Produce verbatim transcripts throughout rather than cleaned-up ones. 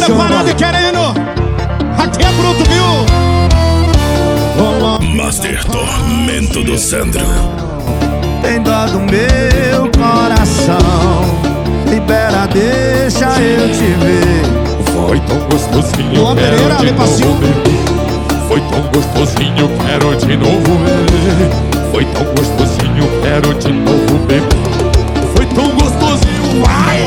preparado e querendo. Aqui é bruto, viu? Master Tormento do Sandro. Tem dó do meu coração, libera, deixa eu te ver. Foi tão gostosinho, Luan Pereira, quero de passinho. novo ver. Foi tão gostosinho, quero de novo ver. Foi tão gostosinho, quero de novo ver. Foi tão gostosinho, vai!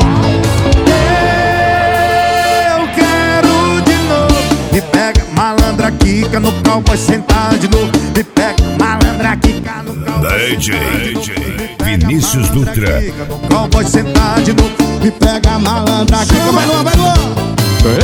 Eu quero de novo. Me pega, malandra, quica no cowboy, sentar de novo. Me pega, malandra, quica no cowboy, D J Vinícius Dutra. no cowboy, sentar de novo. Me pega malandra aqui. Vai, Luan, vai, Luan. Eu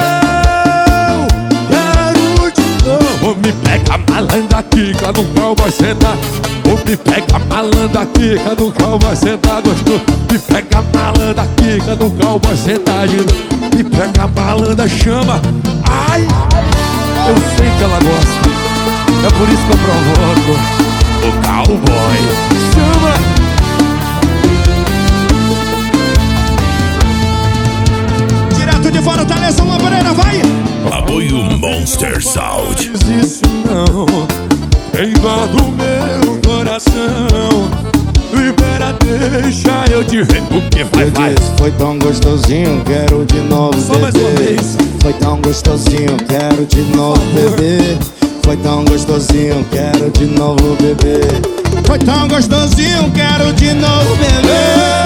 quero de novo. Me pega, malandra, quica no cowboy, sentar. Oh, me pega, malandra, quica no cowboy, sentar, gostou. Me pega, malandra, quica no cowboy, sentar de novo. Me pega, malandra, chama. Ai, eu sei que ela gosta. É por isso que eu provoco o cowboy. Chama. Direto de fora, tá nessa Luan Pereira, vai. Apoio Monster Sound. Diz isso não, tem dó do meu coração. Libera, deixa eu te ver. O que vai, Eu vai. disse, foi tão gostosinho, quero de novo Só mais uma beber. vez. Foi tão gostosinho, quero de novo beber. Foi tão gostosinho, quero de novo beber. Foi tão gostosinho, quero de novo beber.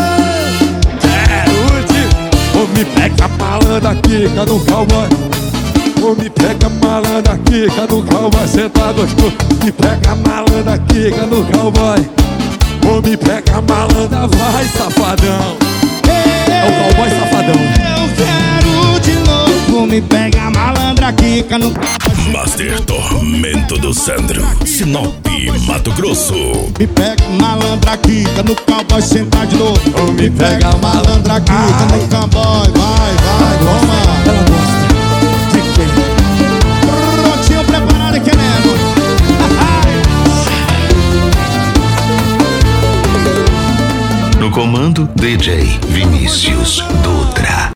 Quero te... Ô, me pega, malandra, quica no cowboy. Ô, me pega, malandra, quica no cowboy, senta gostoso. Me pega, malandra, quica no cowboy. Ô, me pega, malandra, vai, safadão. É o cowboy safadão. Eu quero de novo. Me pega malandra, quica no... Master Tormento do Sandro. Sinop, Mato Grosso. Me pega malandra, quica no cowboy, sentar de novo. Ô, Me pega malandra, quica no cowboy. Vai, vai, toma. Ela gosta de quem? Prontinho, preparado e querendo. No comando, D J Vinícius Dutra.